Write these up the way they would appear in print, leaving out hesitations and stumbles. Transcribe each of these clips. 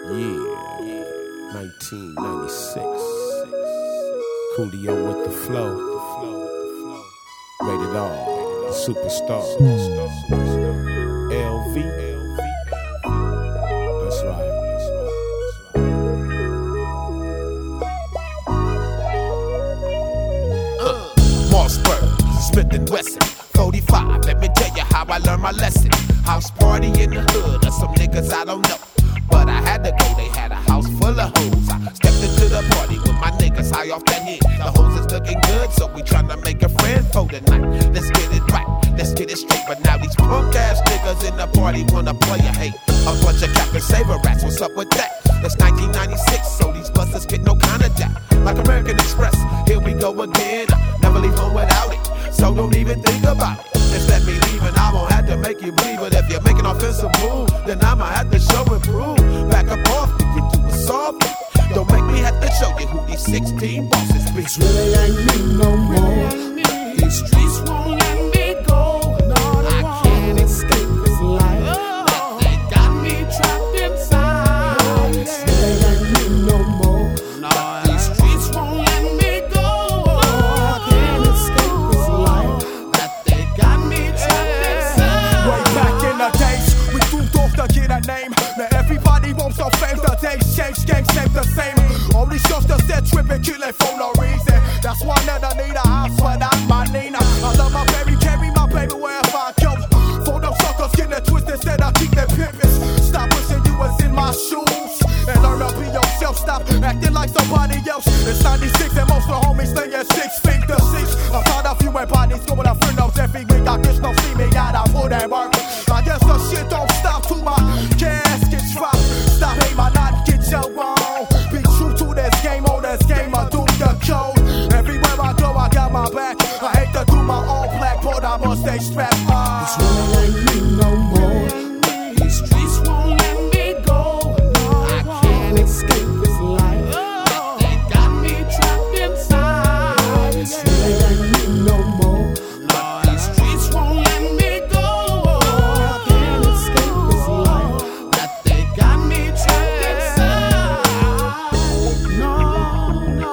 1996. Coolio with the flow. Rated R. Superstar. LV. That's right. Mossberg, Smith & Wesson, 45. Let me tell you how I learned my lesson. House party in the hood, or some niggas I don't know. But I had to go, they had a house full of hoes. I stepped into the party with my niggas high off that hit. The hoes is looking good, so we tryna make a friend for the night. Let's get it right, let's get it straight. But now these punk ass niggas in the party wanna play a hate. A bunch of Captain Saver rats, what's up with that? It's 1996, so these buses get no kind of jack. Like American Express, here we go again. Never leave home without it, so don't even think about it. Just let me leave and I won't have to make you believe. But if you make an offensive move, then I'ma have to show and prove. Back up off, you can do it soft. Don't make me have to show you who these 16 bosses be. It really ain't me no more. These streets won't let me go. I can't escape this life. They got me trapped inside. It really ain't me no more. These streets won't let me go. I can't escape this life. They got me trapped inside. Way back in the days, we moved off to get a name. Now everybody wants some fame. The days change, games ain't the same. All these youngsters that tripping, killing for no reason. That's why I never need a house without my Nina. I love my baby, carry my baby wherever I go. For them suckers, get it twisted instead I keep them pimpin'. Stop wishing you was in my shoes and learn to be yourself. Stop acting like somebody else. It's 96 and most of the homies stay at 6 feet to 6. I'm tired of you and bodies going to friendos every week. I guess don't see me out, I put that work. I guess the shit don't stop till my casket drop. Stop hate my not get your wrong. Be true to this game, on this game, I do the code. Everywhere I go, I got my back. I hate to do my own black, but I must stay strapped. It really ain't me no more. These streets won't let me go. I can't escape this life. They got me trapped inside. It really ain't me no more. These streets won't let me go. I can't escape this life. They got me trapped inside. No, no.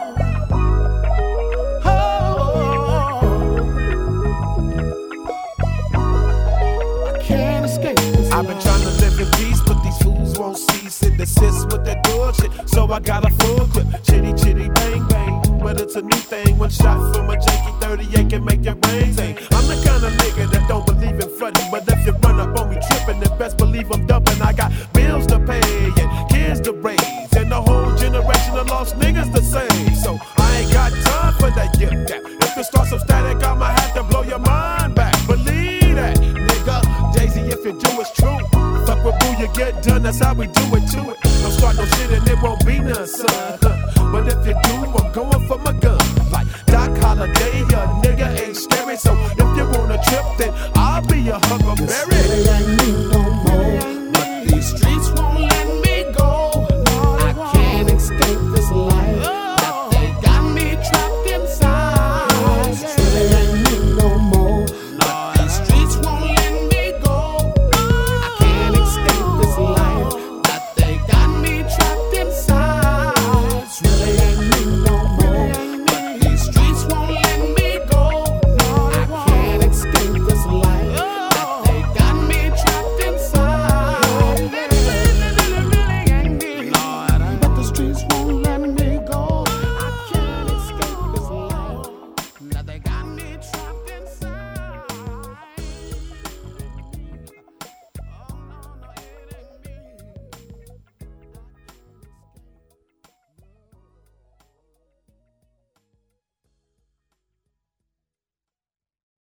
I can't escape this I've been life. trying to live in peace, but these fools won't cease and desist with that bullshit. So I got a full clip, chitty chitty bang bang. But it's a new thing, one shot from a janky 38 can make your brain sing. I'm the kind of nigga that don't believe in fronting, but if you run up on me tripping, then best believe I'm dumping. I got bills to pay and kids to raise, and a whole generation of lost niggas to save. So I ain't got time for that yip yap. If it starts some static, I'ma have to blow your mind back. Believe that, nigga. Daisy, if you do, it's true. Fuck with boo, you get done, that's how we do it to it. Don't start no shit and it won't be none, son. But if you do, I'm going for my gun. Like Doc Holliday, your nigga ain't scary. So if you wanna trip, then I'll be your Huckleberry. It really ain't me no more.